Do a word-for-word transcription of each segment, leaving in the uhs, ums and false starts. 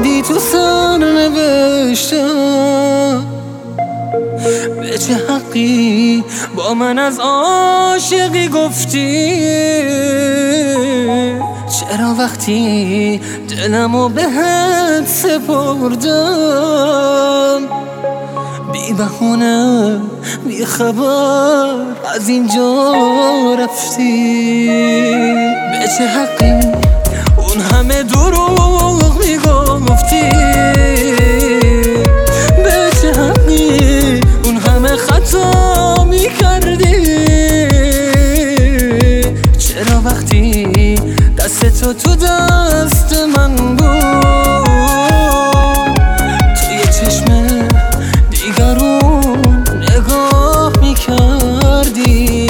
اومدی تو سرنوشتم، به چه حقی با من از عاشقی گفتی؟ چرا وقتی دلمو بهت سپردم بی بهونه بی خبر از اینجا رفتی؟ به چه حقی اون همه دروغ میگفتی؟ به چه حقی اون همه خطا میکردی؟ چرا وقتی دست تو تو دست من بود توی چشم دیگرون نگاه میکردی؟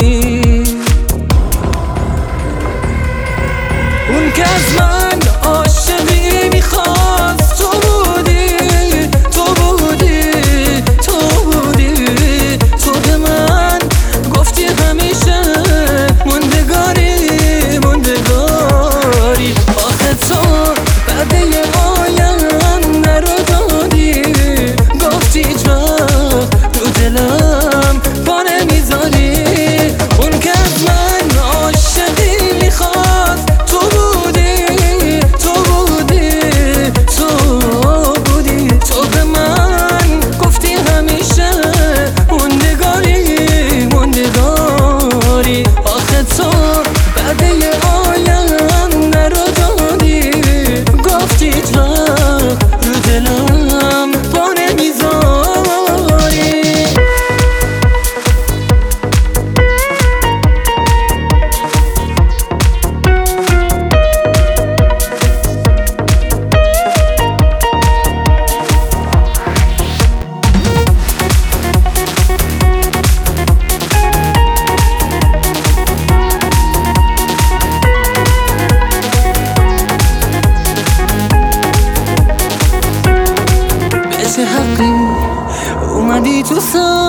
اون که از من عاشقی میخواست تو بودی، تو بودی، تو بودی. تو به من گفتی همیشه موندگاری، موندگاری. آخه تو بعد یه آینده رو دادی، گفتی هیچ وقت رو دلم پا نمیذاری. اون که از من عاشقی میخواست تو بودی، تو بودی، تو بودی. تو به من گفتی همیشه موندگاری، موندگاری. آخه تو بعد یه آینده رو دادی، گفتی هیچ وقت رو دلم پا نمیذاری. چه حقی اومدی تو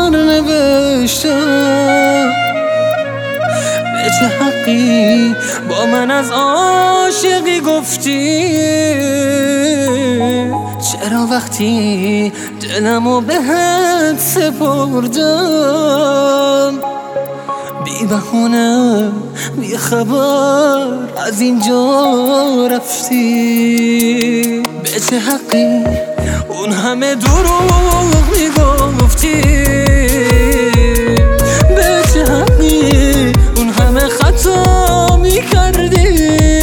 سرنوشتم، به چه حقی با من از عاشقی گفتی؟ چرا وقتی دلمو بهت سپردم بی بهونه بی خبر از اینجا رفتی؟ به چه حقی اون همه دروغ میگفتی؟ به چه حقی اون همه خطا میکردی؟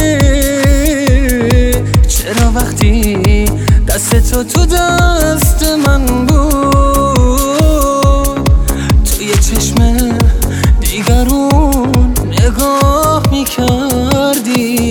چرا وقتی دست تو تو دست من بود توی چشم دیگرون نگاه میکردی؟